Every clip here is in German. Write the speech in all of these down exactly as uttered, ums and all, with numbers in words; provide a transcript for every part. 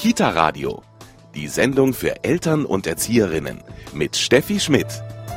Kita-Radio, die Sendung für Eltern und Erzieherinnen mit Steffi Schmidt.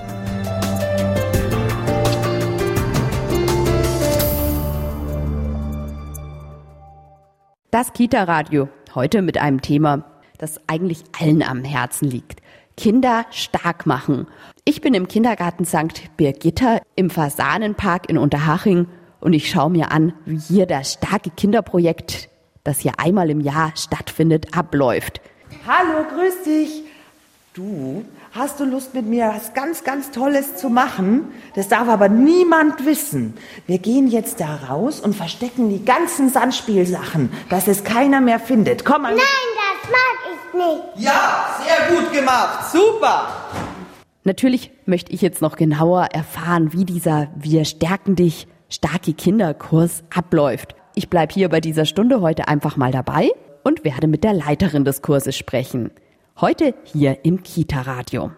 Das Kita-Radio, heute mit einem Thema, das eigentlich allen am Herzen liegt. Kinder stark machen. Ich bin im Kindergarten Sankt Birgitta im Fasanenpark in Unterhaching und ich schaue mir an, wie hier das starke Kinderprojekt, das hier einmal im Jahr stattfindet, abläuft. Hallo, grüß dich. Du, hast du Lust mit mir was ganz, ganz Tolles zu machen? Das darf aber niemand wissen. Wir gehen jetzt da raus und verstecken die ganzen Sandspielsachen, dass es keiner mehr findet. Komm mal. Nein, das mag ich nicht. Ja, sehr gut gemacht. Super. Natürlich möchte ich jetzt noch genauer erfahren, wie dieser Wir stärken dich starke Kinderkurs abläuft. Ich bleibe hier bei dieser Stunde heute einfach mal dabei und werde mit der Leiterin des Kurses sprechen. Heute hier im Kita-Radio.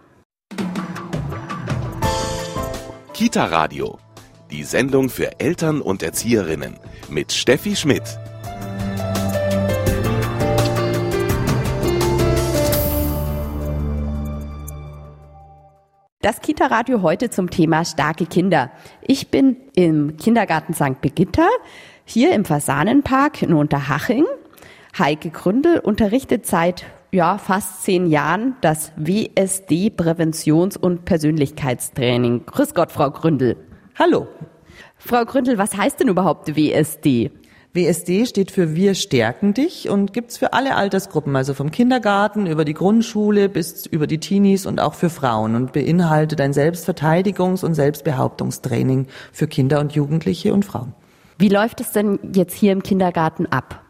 Kita-Radio, die Sendung für Eltern und Erzieherinnen mit Steffi Schmidt. Das Kita-Radio heute zum Thema starke Kinder. Ich bin im Kindergarten Sankt Birgitta, hier im Fasanenpark in Unterhaching. Heike Gründel unterrichtet seit ja, fast zehn Jahren das W S D Präventions- und Persönlichkeitstraining. Grüß Gott, Frau Gründel. Hallo. Frau Gründel, was heißt denn überhaupt W S D? W S D steht für Wir stärken dich und gibt's für alle Altersgruppen, also vom Kindergarten über die Grundschule bis über die Teenies und auch für Frauen und beinhaltet ein Selbstverteidigungs- und Selbstbehauptungstraining für Kinder und Jugendliche und Frauen. Wie läuft es denn jetzt hier im Kindergarten ab?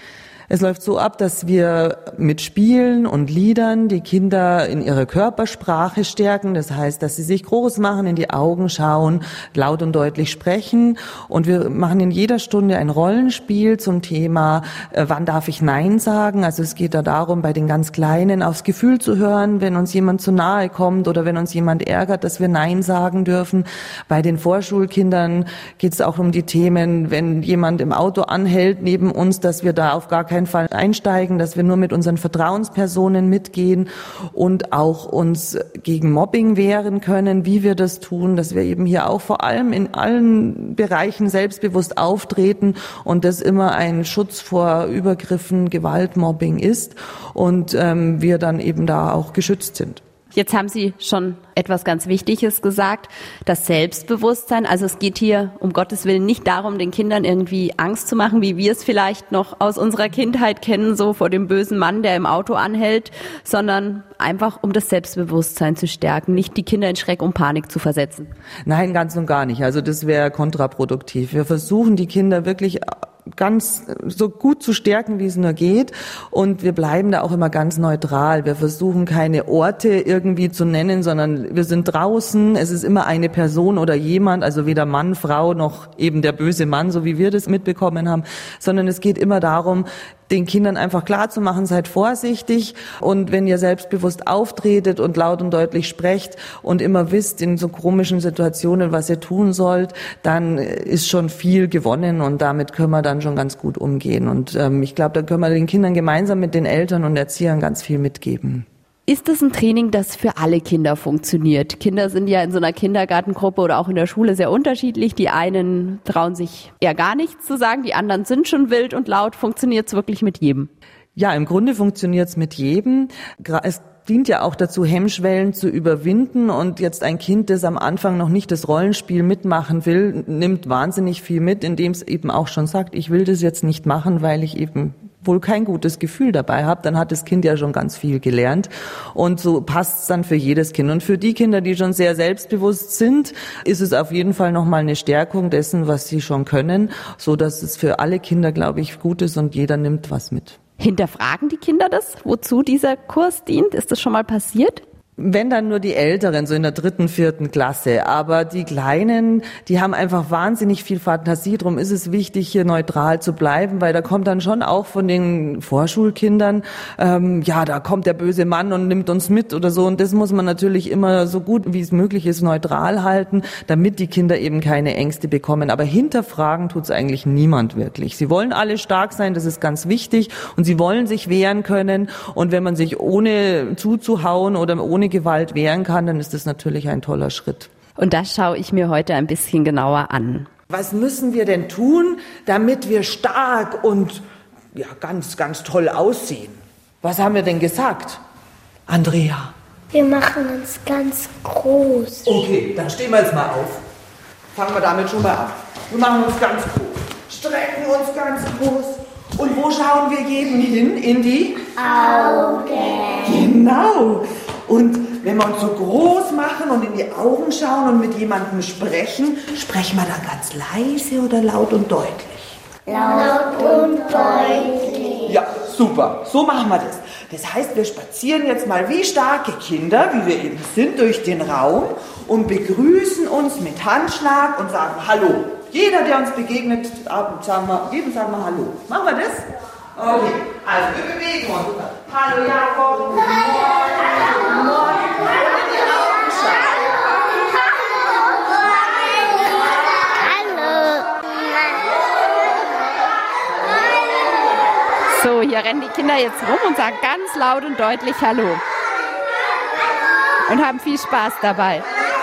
Es läuft so ab, dass wir mit Spielen und Liedern die Kinder in ihrer Körpersprache stärken. Das heißt, dass sie sich groß machen, in die Augen schauen, laut und deutlich sprechen. Und wir machen in jeder Stunde ein Rollenspiel zum Thema, äh, wann darf ich Nein sagen? Also es geht da darum, bei den ganz Kleinen aufs Gefühl zu hören, wenn uns jemand zu nahe kommt oder wenn uns jemand ärgert, dass wir Nein sagen dürfen. Bei den Vorschulkindern geht es auch um die Themen, wenn jemand im Auto anhält neben uns, dass wir da auf gar keinen keinen Fall einsteigen, dass wir nur mit unseren Vertrauenspersonen mitgehen und auch uns gegen Mobbing wehren können, wie wir das tun, dass wir eben hier auch vor allem in allen Bereichen selbstbewusst auftreten und das immer ein Schutz vor Übergriffen, Gewalt, Mobbing ist und ähm, wir dann eben da auch geschützt sind. Jetzt haben Sie schon etwas ganz Wichtiges gesagt, das Selbstbewusstsein. Also es geht hier um Gottes Willen nicht darum, den Kindern irgendwie Angst zu machen, wie wir es vielleicht noch aus unserer Kindheit kennen, so vor dem bösen Mann, der im Auto anhält, sondern einfach um das Selbstbewusstsein zu stärken, nicht die Kinder in Schreck und Panik zu versetzen. Nein, ganz und gar nicht. Also das wäre kontraproduktiv. Wir versuchen die Kinder wirklich ganz so gut zu stärken, wie es nur geht. Und wir bleiben da auch immer ganz neutral. Wir versuchen keine Orte irgendwie zu nennen, sondern wir sind draußen. Es ist immer eine Person oder jemand, also weder Mann, Frau noch eben der böse Mann, so wie wir das mitbekommen haben, sondern es geht immer darum, den Kindern einfach klarzumachen, seid vorsichtig und wenn ihr selbstbewusst auftretet und laut und deutlich sprecht und immer wisst in so komischen Situationen, was ihr tun sollt, dann ist schon viel gewonnen und damit können wir dann schon ganz gut umgehen. Und ähm, ich glaube, da können wir den Kindern gemeinsam mit den Eltern und Erziehern ganz viel mitgeben. Ist das ein Training, das für alle Kinder funktioniert? Kinder sind ja in so einer Kindergartengruppe oder auch in der Schule sehr unterschiedlich. Die einen trauen sich eher gar nichts zu sagen, die anderen sind schon wild und laut. Funktioniert es wirklich mit jedem? Ja, im Grunde funktioniert es mit jedem. Es dient ja auch dazu, Hemmschwellen zu überwinden und jetzt ein Kind, das am Anfang noch nicht das Rollenspiel mitmachen will, nimmt wahnsinnig viel mit, indem es eben auch schon sagt, ich will das jetzt nicht machen, weil ich eben wohl kein gutes Gefühl dabei habe, dann hat das Kind ja schon ganz viel gelernt und so passt es dann für jedes Kind. Und für die Kinder, die schon sehr selbstbewusst sind, ist es auf jeden Fall nochmal eine Stärkung dessen, was sie schon können, so dass es für alle Kinder, glaube ich, gut ist und jeder nimmt was mit. Hinterfragen die Kinder das, wozu dieser Kurs dient? Ist das schon mal passiert? Wenn dann nur die Älteren, so in der dritten, vierten Klasse. Aber die Kleinen, die haben einfach wahnsinnig viel Fantasie. Drum ist es wichtig, hier neutral zu bleiben, weil da kommt dann schon auch von den Vorschulkindern, ähm, ja, da kommt der böse Mann und nimmt uns mit oder so. Und das muss man natürlich immer so gut wie es möglich ist neutral halten, damit die Kinder eben keine Ängste bekommen. Aber hinterfragen tut's eigentlich niemand wirklich. Sie wollen alle stark sein, das ist ganz wichtig. Und sie wollen sich wehren können. Und wenn man sich ohne zuzuhauen oder ohne Gewalt wehren kann, dann ist das natürlich ein toller Schritt. Und das schaue ich mir heute ein bisschen genauer an. Was müssen wir denn tun, damit wir stark und ja, ganz, ganz toll aussehen? Was haben wir denn gesagt, Andrea? Wir machen uns ganz groß. Okay, dann stehen wir jetzt mal auf. Fangen wir damit schon mal an. Wir machen uns ganz groß, strecken uns ganz groß. Und wo schauen wir jeden hin? In die Augen. Genau. Und wenn wir uns so groß machen und in die Augen schauen und mit jemandem sprechen, sprechen wir dann ganz leise oder laut und deutlich? Laut und deutlich. Ja, super. So machen wir das. Das heißt, wir spazieren jetzt mal wie starke Kinder, wie wir eben sind, durch den Raum und begrüßen uns mit Handschlag und sagen Hallo. Jeder, der uns begegnet, sagen wir, jedem sagen wir Hallo. Machen wir das? Okay, also wir bewegen uns. Hallo Jakob. Guten Morgen. Guten Morgen. Und in die Augen schauen. Hallo. So, hier rennen die Kinder jetzt rum und sagen ganz laut und deutlich Hallo. Und haben viel Spaß dabei.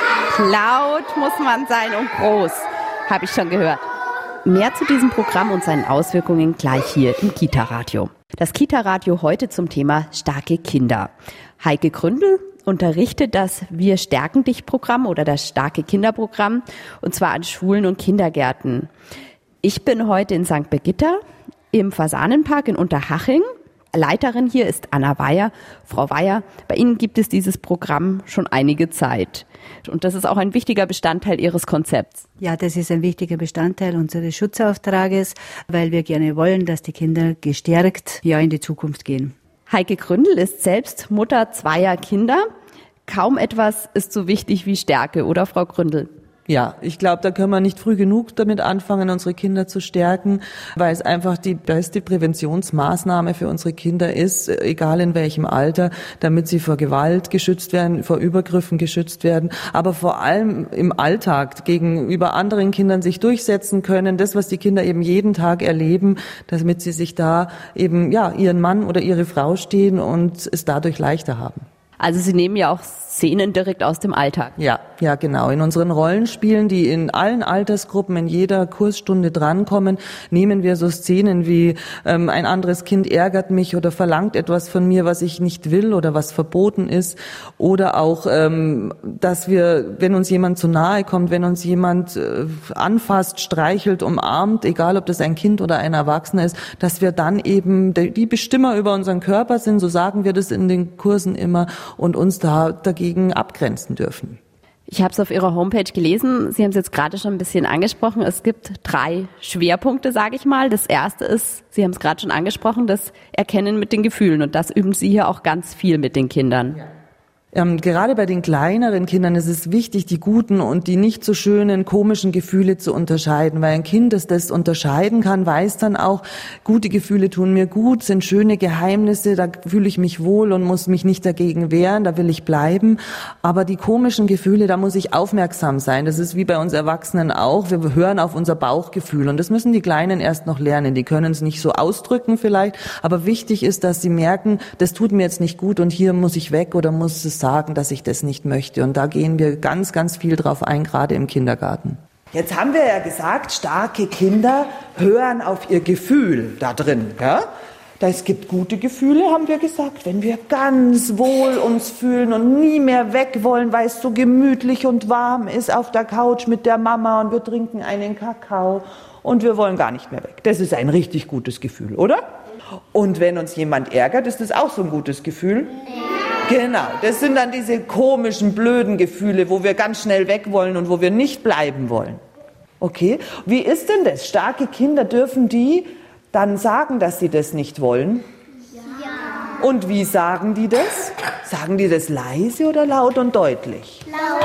Laut muss man sein und groß, habe ich schon gehört. Mehr zu diesem Programm und seinen Auswirkungen gleich hier im Kita-Radio. Das Kita-Radio heute zum Thema starke Kinder. Heike Gründel unterrichtet das Wir stärken dich Programm oder das starke Kinderprogramm und zwar an Schulen und Kindergärten. Ich bin heute in Sankt Birgitta im Fasanenpark in Unterhaching. Leiterin hier ist Anna Weyer. Frau Weyer, bei Ihnen gibt es dieses Programm schon einige Zeit. Und das ist auch ein wichtiger Bestandteil Ihres Konzepts. Ja, das ist ein wichtiger Bestandteil unseres Schutzauftrages, weil wir gerne wollen, dass die Kinder gestärkt ja in die Zukunft gehen. Heike Gründel ist selbst Mutter zweier Kinder. Kaum etwas ist so wichtig wie Stärke, oder Frau Gründel? Ja, ich glaube, da können wir nicht früh genug damit anfangen, unsere Kinder zu stärken, weil es einfach die beste Präventionsmaßnahme für unsere Kinder ist, egal in welchem Alter, damit sie vor Gewalt geschützt werden, vor Übergriffen geschützt werden, aber vor allem im Alltag gegenüber anderen Kindern sich durchsetzen können, das, was die Kinder eben jeden Tag erleben, damit sie sich da eben, ja, ihren Mann oder ihre Frau stehen und es dadurch leichter haben. Also Sie nehmen ja auch Szenen direkt aus dem Alltag. Ja, ja, genau. In unseren Rollenspielen, die in allen Altersgruppen in jeder Kursstunde drankommen, nehmen wir so Szenen wie ähm, ein anderes Kind ärgert mich oder verlangt etwas von mir, was ich nicht will oder was verboten ist. Oder auch, ähm, dass wir, wenn uns jemand zu nahe kommt, wenn uns jemand äh, anfasst, streichelt, umarmt, egal ob das ein Kind oder ein Erwachsener ist, dass wir dann eben die Bestimmer über unseren Körper sind, so sagen wir das in den Kursen immer, und uns da dagegen abgrenzen dürfen. Ich habe es auf Ihrer Homepage gelesen. Sie haben es jetzt gerade schon ein bisschen angesprochen. Es gibt drei Schwerpunkte, sage ich mal. Das erste ist, Sie haben es gerade schon angesprochen, das Erkennen mit den Gefühlen. Und das üben Sie hier auch ganz viel mit den Kindern. Ja. Ähm, gerade bei den kleineren Kindern ist es wichtig, die guten und die nicht so schönen, komischen Gefühle zu unterscheiden, weil ein Kind, das das unterscheiden kann, weiß dann auch, gute Gefühle tun mir gut, sind schöne Geheimnisse, da fühle ich mich wohl und muss mich nicht dagegen wehren, da will ich bleiben. Aber die komischen Gefühle, da muss ich aufmerksam sein. Das ist wie bei uns Erwachsenen auch. Wir hören auf unser Bauchgefühl und das müssen die Kleinen erst noch lernen. Die können es nicht so ausdrücken vielleicht, aber wichtig ist, dass sie merken, das tut mir jetzt nicht gut und hier muss ich weg oder muss es sagen, dass ich das nicht möchte. Und da gehen wir ganz, ganz viel drauf ein, gerade im Kindergarten. Jetzt haben wir ja gesagt, starke Kinder hören auf ihr Gefühl da drin. Ja? Es gibt gute Gefühle, haben wir gesagt, wenn wir ganz wohl uns fühlen und nie mehr weg wollen, weil es so gemütlich und warm ist auf der Couch mit der Mama und wir trinken einen Kakao und wir wollen gar nicht mehr weg. Das ist ein richtig gutes Gefühl, oder? Und wenn uns jemand ärgert, ist das auch so ein gutes Gefühl? Genau, das sind dann diese komischen, blöden Gefühle, wo wir ganz schnell weg wollen und wo wir nicht bleiben wollen. Okay, wie ist denn das? Starke Kinder, dürfen die dann sagen, dass sie das nicht wollen? Ja. Und wie sagen die das? Sagen die das leise oder laut und deutlich? Laut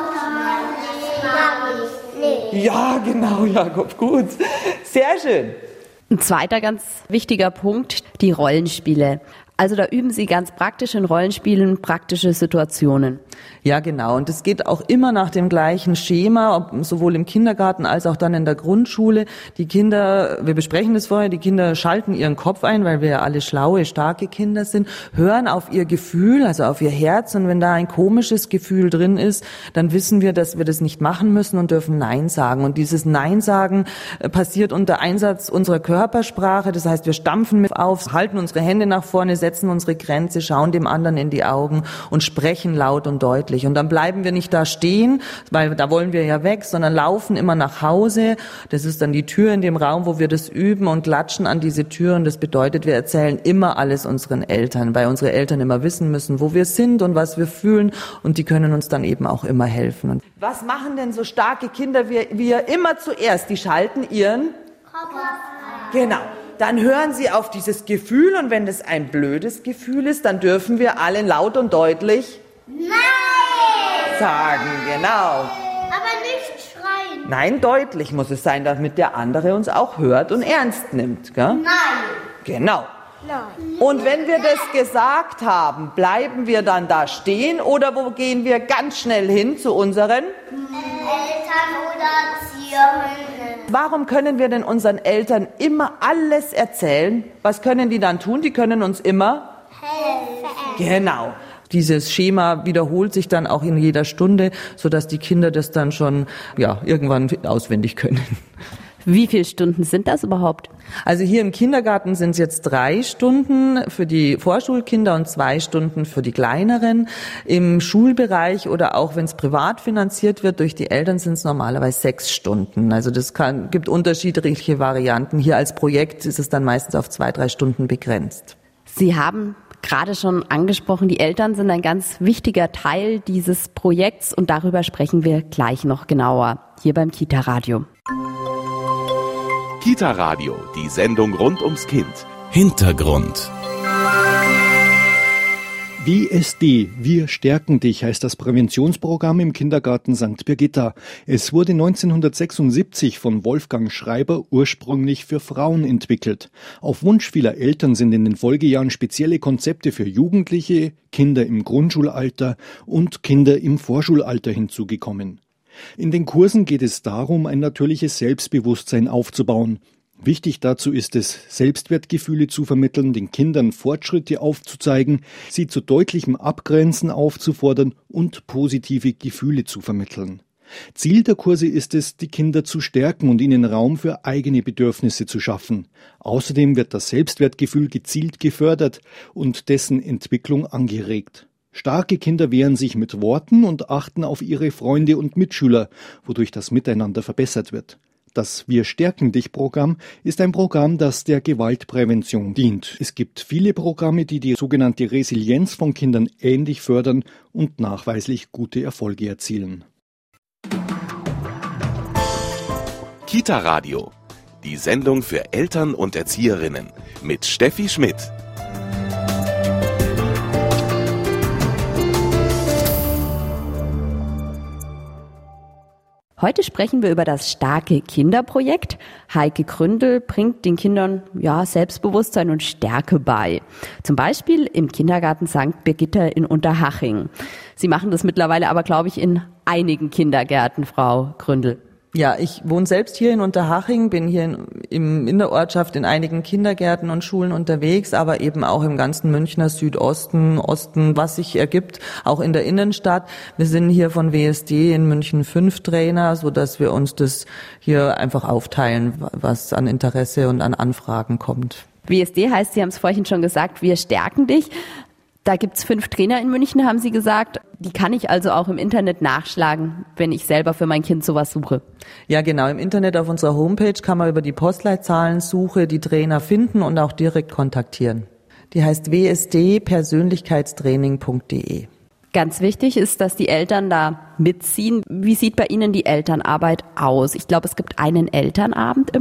und deutlich. Ja, genau, Jakob, gut. Sehr schön. Ein zweiter ganz wichtiger Punkt, die Rollenspiele. Also da üben Sie ganz praktisch in Rollenspielen praktische Situationen. Ja, genau. Und es geht auch immer nach dem gleichen Schema, sowohl im Kindergarten als auch dann in der Grundschule. Die Kinder, wir besprechen das vorher, die Kinder schalten ihren Kopf ein, weil wir ja alle schlaue, starke Kinder sind, hören auf ihr Gefühl, also auf ihr Herz. Und wenn da ein komisches Gefühl drin ist, dann wissen wir, dass wir das nicht machen müssen und dürfen Nein sagen. Und dieses Nein sagen passiert unter Einsatz unserer Körpersprache. Das heißt, wir stampfen mit auf, halten unsere Hände nach vorne, setzen unsere Grenze, schauen dem anderen in die Augen und sprechen laut und deutlich. Und dann bleiben wir nicht da stehen, weil da wollen wir ja weg, sondern laufen immer nach Hause. Das ist dann die Tür in dem Raum, wo wir das üben und klatschen an diese Tür. Und das bedeutet, wir erzählen immer alles unseren Eltern, weil unsere Eltern immer wissen müssen, wo wir sind und was wir fühlen. Und die können uns dann eben auch immer helfen. Und was machen denn so starke Kinder wie wir immer zuerst? Die schalten ihren Kopf ein. Genau. Dann hören sie auf dieses Gefühl und wenn das ein blödes Gefühl ist, dann dürfen wir alle laut und deutlich Nein! sagen, genau. Aber nicht schreien. Nein, deutlich muss es sein, damit der andere uns auch hört und ernst nimmt, gell? Nein. Genau. Nein. Und wenn wir das gesagt haben, bleiben wir dann da stehen oder wo gehen wir ganz schnell hin zu unseren Eltern oder Erzieherinnen. Warum können wir denn unseren Eltern immer alles erzählen? Was können die dann tun? Die können uns immer helfen. Genau. Dieses Schema wiederholt sich dann auch in jeder Stunde, sodass die Kinder das dann schon ja irgendwann auswendig können. Wie viele Stunden sind das überhaupt? Also hier im Kindergarten sind es jetzt drei Stunden für die Vorschulkinder und zwei Stunden für die Kleineren. Im Schulbereich oder auch wenn es privat finanziert wird durch die Eltern sind es normalerweise sechs Stunden. Also das kann, gibt unterschiedliche Varianten. Hier als Projekt ist es dann meistens auf zwei, drei Stunden begrenzt. Sie haben gerade schon angesprochen, die Eltern sind ein ganz wichtiger Teil dieses Projekts und darüber sprechen wir gleich noch genauer hier beim Kita-Radio. Kita-Radio, die Sendung rund ums Kind. Hintergrund. W S D, Wir stärken dich, heißt das Präventionsprogramm im Kindergarten Sankt Birgitta. Es wurde neunzehnhundertsechsundsiebzig von Wolfgang Schreiber ursprünglich für Frauen entwickelt. Auf Wunsch vieler Eltern sind in den Folgejahren spezielle Konzepte für Jugendliche, Kinder im Grundschulalter und Kinder im Vorschulalter hinzugekommen. In den Kursen geht es darum, ein natürliches Selbstbewusstsein aufzubauen. Wichtig dazu ist es, Selbstwertgefühle zu vermitteln, den Kindern Fortschritte aufzuzeigen, sie zu deutlichem Abgrenzen aufzufordern und positive Gefühle zu vermitteln. Ziel der Kurse ist es, die Kinder zu stärken und ihnen Raum für eigene Bedürfnisse zu schaffen. Außerdem wird das Selbstwertgefühl gezielt gefördert und dessen Entwicklung angeregt. Starke Kinder wehren sich mit Worten und achten auf ihre Freunde und Mitschüler, wodurch das Miteinander verbessert wird. Das Wir stärken dich Programm ist ein Programm, das der Gewaltprävention dient. Es gibt viele Programme, die die sogenannte Resilienz von Kindern ähnlich fördern und nachweislich gute Erfolge erzielen. Kita-Radio, die Sendung für Eltern und Erzieherinnen mit Steffi Schmidt. Heute sprechen wir über das Starke Kinderprojekt. Heike Gründel bringt den Kindern ja Selbstbewusstsein und Stärke bei. Zum Beispiel im Kindergarten Sankt Birgitta in Unterhaching. Sie machen das mittlerweile aber, glaube ich, in einigen Kindergärten, Frau Gründel. Ja, ich wohne selbst hier in Unterhaching, bin hier in, im, in der Ortschaft in einigen Kindergärten und Schulen unterwegs, aber eben auch im ganzen Münchner Südosten, Osten, was sich ergibt, auch in der Innenstadt. Wir sind hier von W S D in München fünf Trainer, so dass wir uns das hier einfach aufteilen, was an Interesse und an Anfragen kommt. W S D heißt, Sie haben es vorhin schon gesagt, wir stärken dich. Da gibt's fünf Trainer in München, haben Sie gesagt. Die kann ich also auch im Internet nachschlagen, wenn ich selber für mein Kind sowas suche. Ja, genau. Im Internet auf unserer Homepage kann man über die Postleitzahlensuche die Trainer finden und auch direkt kontaktieren. Die heißt w s d persönlichkeitstraining punkt d e. Ganz wichtig ist, dass die Eltern da mitziehen. Wie sieht bei Ihnen die Elternarbeit aus? Ich glaube, es gibt einen Elternabend immer.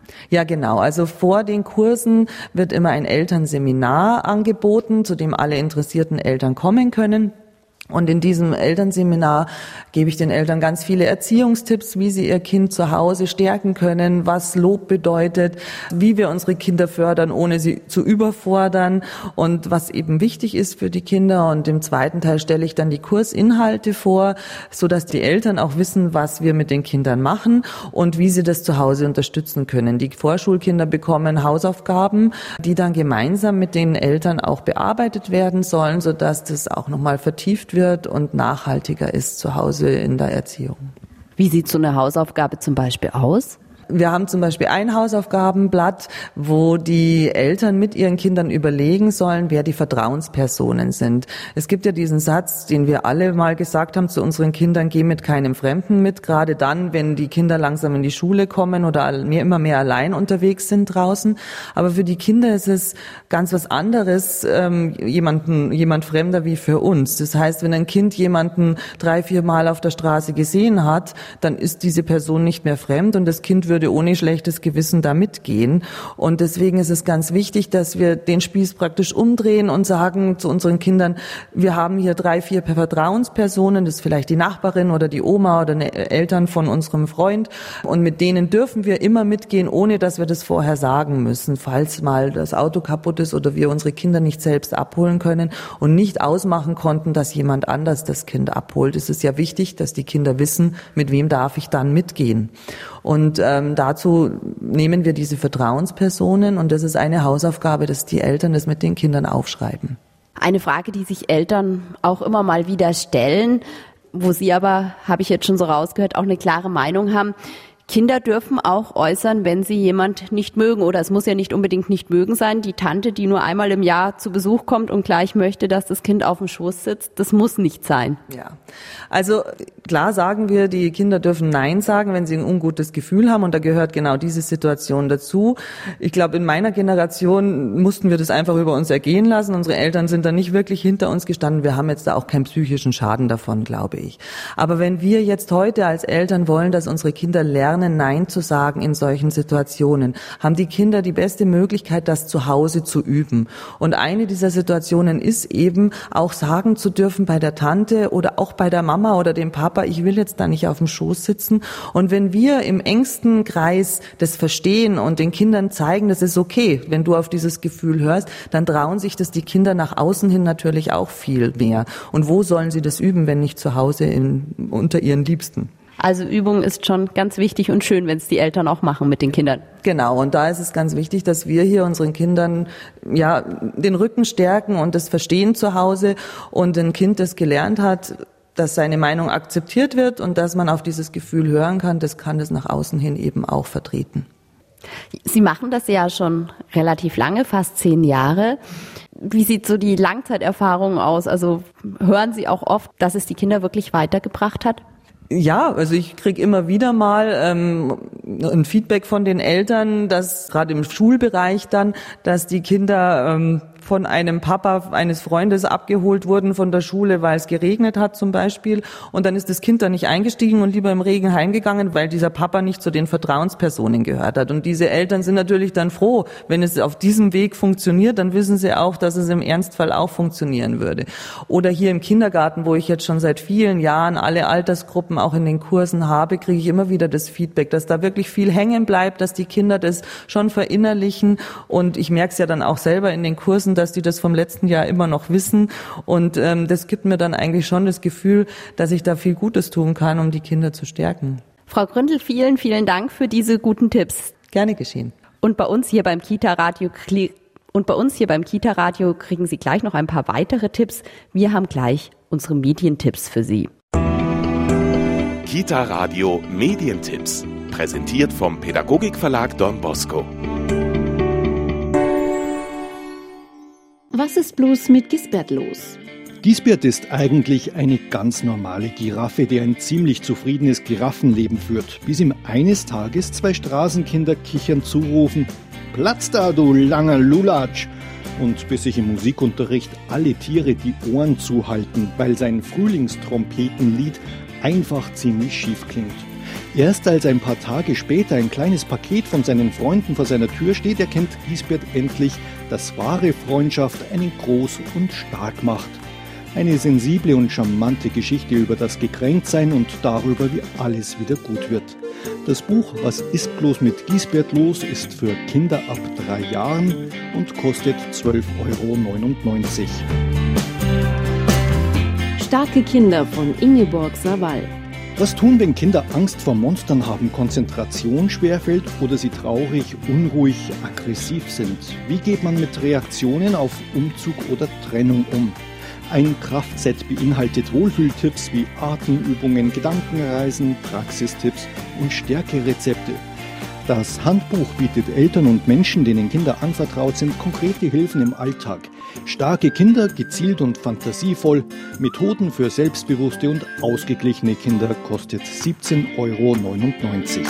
Ja, genau. Also vor den Kursen wird immer ein Elternseminar angeboten, zu dem alle interessierten Eltern kommen können. Und in diesem Elternseminar gebe ich den Eltern ganz viele Erziehungstipps, wie sie ihr Kind zu Hause stärken können, was Lob bedeutet, wie wir unsere Kinder fördern, ohne sie zu überfordern und was eben wichtig ist für die Kinder. Und im zweiten Teil stelle ich dann die Kursinhalte vor, sodass die Eltern auch wissen, was wir mit den Kindern machen und wie sie das zu Hause unterstützen können. Die Vorschulkinder bekommen Hausaufgaben, die dann gemeinsam mit den Eltern auch bearbeitet werden sollen, sodass das auch nochmal vertieft wird und nachhaltiger ist zu Hause in der Erziehung. Wie sieht so eine Hausaufgabe zum Beispiel aus? Wir haben zum Beispiel ein Hausaufgabenblatt, wo die Eltern mit ihren Kindern überlegen sollen, wer die Vertrauenspersonen sind. Es gibt ja diesen Satz, den wir alle mal gesagt haben zu unseren Kindern, geh mit keinem Fremden mit, gerade dann, wenn die Kinder langsam in die Schule kommen oder immer mehr allein unterwegs sind draußen. Aber für die Kinder ist es ganz was anderes, ähm, jemanden, jemand Fremder wie für uns. Das heißt, wenn ein Kind jemanden drei, vier Mal auf der Straße gesehen hat, dann ist diese Person nicht mehr fremd und das Kind würde ohne schlechtes Gewissen da mitgehen. Und deswegen ist es ganz wichtig, dass wir den Spieß praktisch umdrehen und sagen zu unseren Kindern, wir haben hier drei, vier Vertrauenspersonen, das ist vielleicht die Nachbarin oder die Oma oder eine Eltern von unserem Freund. Und mit denen dürfen wir immer mitgehen, ohne dass wir das vorher sagen müssen, falls mal das Auto kaputt ist oder wir unsere Kinder nicht selbst abholen können und nicht ausmachen konnten, dass jemand anders das Kind abholt. Es ist ja wichtig, dass die Kinder wissen, mit wem darf ich dann mitgehen. Und ähm, dazu nehmen wir diese Vertrauenspersonen und das ist eine Hausaufgabe, dass die Eltern das mit den Kindern aufschreiben. Eine Frage, die sich Eltern auch immer mal wieder stellen, wo sie aber, habe ich jetzt schon so rausgehört, auch eine klare Meinung haben. Kinder dürfen auch äußern, wenn sie jemand nicht mögen, oder es muss ja nicht unbedingt nicht mögen sein. Die Tante, die nur einmal im Jahr zu Besuch kommt und gleich möchte, dass das Kind auf dem Schoß sitzt, das muss nicht sein. Ja, also klar sagen wir, die Kinder dürfen Nein sagen, wenn sie ein ungutes Gefühl haben, und da gehört genau diese Situation dazu. Ich glaube, in meiner Generation mussten wir das einfach über uns ergehen lassen. Unsere Eltern sind da nicht wirklich hinter uns gestanden. Wir haben jetzt da auch keinen psychischen Schaden davon, glaube ich. Aber wenn wir jetzt heute als Eltern wollen, dass unsere Kinder lernen, Nein zu sagen in solchen Situationen, haben die Kinder die beste Möglichkeit, das zu Hause zu üben. Und eine dieser Situationen ist eben auch sagen zu dürfen bei der Tante oder auch bei der Mama oder dem Papa, ich will jetzt da nicht auf dem Schoß sitzen. Und wenn wir im engsten Kreis das verstehen und den Kindern zeigen, das ist okay, wenn du auf dieses Gefühl hörst, dann trauen sich das die Kinder nach außen hin natürlich auch viel mehr. Und wo sollen sie das üben, wenn nicht zu Hause in, unter ihren Liebsten? Also Übung ist schon ganz wichtig und schön, wenn es die Eltern auch machen mit den Kindern. Genau, und da ist es ganz wichtig, dass wir hier unseren Kindern ja den Rücken stärken und das verstehen zu Hause und ein Kind, das gelernt hat, dass seine Meinung akzeptiert wird und dass man auf dieses Gefühl hören kann, das kann das nach außen hin eben auch vertreten. Sie machen das ja schon relativ lange, fast zehn Jahre. Wie sieht so die Langzeiterfahrung aus? Also hören Sie auch oft, dass es die Kinder wirklich weitergebracht hat? Ja, also ich kriege immer wieder mal ähm, ein Feedback von den Eltern, dass gerade im Schulbereich dann, dass die Kinder ähm, von einem Papa eines Freundes abgeholt wurden von der Schule, weil es geregnet hat zum Beispiel. Und dann ist das Kind da nicht eingestiegen und lieber im Regen heimgegangen, weil dieser Papa nicht zu den Vertrauenspersonen gehört hat. Und diese Eltern sind natürlich dann froh, wenn es auf diesem Weg funktioniert, dann wissen sie auch, dass es im Ernstfall auch funktionieren würde. Oder hier im Kindergarten, wo ich jetzt schon seit vielen Jahren alle Altersgruppen auch in den Kursen habe, kriege ich immer wieder das Feedback, dass da wirklich viel hängen bleibt, dass die Kinder das schon verinnerlichen. Und ich merke es ja dann auch selber in den Kursen, dass die das vom letzten Jahr immer noch wissen. Und ähm, das gibt mir dann eigentlich schon das Gefühl, dass ich da viel Gutes tun kann, um die Kinder zu stärken. Frau Gründel, vielen, vielen Dank für diese guten Tipps. Gerne geschehen. Und bei uns hier beim Kita-Radio und bei uns hier beim Kita-Radio kriegen Sie gleich noch ein paar weitere Tipps. Wir haben gleich unsere Medientipps für Sie. Kita-Radio Medientipps, präsentiert vom Pädagogikverlag Don Bosco. Was ist bloß mit Gisbert los? Gisbert ist eigentlich eine ganz normale Giraffe, die ein ziemlich zufriedenes Giraffenleben führt, bis ihm eines Tages zwei Straßenkinder kichernd zurufen: Platz da, du langer Lulatsch! Und bis sich im Musikunterricht alle Tiere die Ohren zuhalten, weil sein Frühlingstrompetenlied einfach ziemlich schief klingt. Erst als ein paar Tage später ein kleines Paket von seinen Freunden vor seiner Tür steht, erkennt Gisbert endlich, dass wahre Freundschaft einen groß und stark macht. Eine sensible und charmante Geschichte über das Gekränktsein und darüber, wie alles wieder gut wird. Das Buch Was ist bloß mit Gisbert los ist für Kinder ab drei Jahren und kostet zwölf Euro neunundneunzig. Starke Kinder von Ingeborg Sawall. Was tun, wenn Kinder Angst vor Monstern haben, Konzentration schwerfällt oder sie traurig, unruhig, aggressiv sind? Wie geht man mit Reaktionen auf Umzug oder Trennung um? Ein Kraftset beinhaltet Wohlfühltipps wie Atemübungen, Gedankenreisen, Praxistipps und Stärkerezepte. Das Handbuch bietet Eltern und Menschen, denen Kinder anvertraut sind, konkrete Hilfen im Alltag. Starke Kinder, gezielt und fantasievoll, Methoden für selbstbewusste und ausgeglichene Kinder, kostet siebzehn Euro neunundneunzig.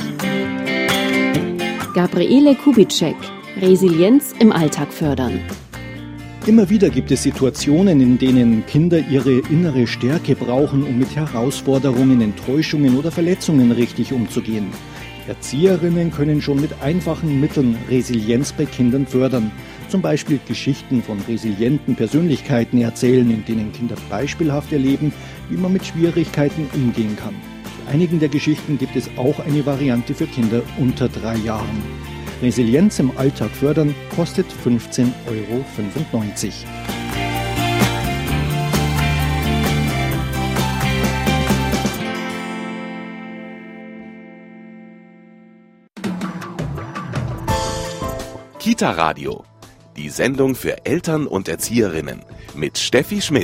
Gabriele Kubitschek, Resilienz im Alltag fördern. Immer wieder gibt es Situationen, in denen Kinder ihre innere Stärke brauchen, um mit Herausforderungen, Enttäuschungen oder Verletzungen richtig umzugehen. Erzieherinnen können schon mit einfachen Mitteln Resilienz bei Kindern fördern. Zum Beispiel Geschichten von resilienten Persönlichkeiten erzählen, in denen Kinder beispielhaft erleben, wie man mit Schwierigkeiten umgehen kann. Zu einigen der Geschichten gibt es auch eine Variante für Kinder unter drei Jahren. Resilienz im Alltag fördern kostet fünfzehn Euro fünfundneunzig. Kita Radio, die Sendung für Eltern und Erzieherinnen mit Steffi Schmidt.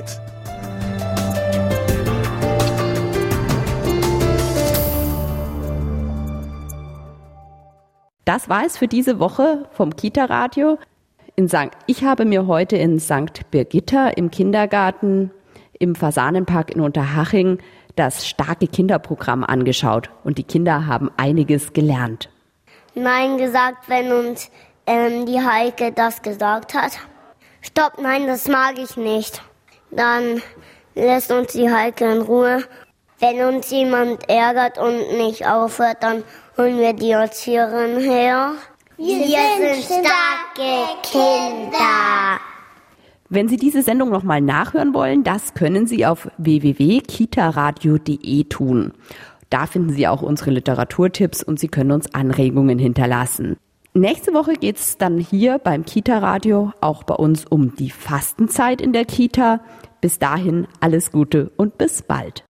Das war es für diese Woche vom Kita Radio. In Sankt Ich habe mir heute in Sankt Birgitta im Kindergarten im Fasanenpark in Unterhaching das starke Kinderprogramm angeschaut und die Kinder haben einiges gelernt. Nein gesagt, wenn uns ähm, die Heike das gesagt hat. Stopp, nein, das mag ich nicht. Dann lässt uns die Heike in Ruhe. Wenn uns jemand ärgert und nicht aufhört, dann holen wir die Erzieherin her. Wir, wir sind starke Kinder. Wenn Sie diese Sendung nochmal nachhören wollen, das können Sie auf w w w punkt kitaradio punkt de tun. Da finden Sie auch unsere Literaturtipps und Sie können uns Anregungen hinterlassen. Nächste Woche geht es dann hier beim Kita-Radio auch bei uns um die Fastenzeit in der Kita. Bis dahin alles Gute und bis bald.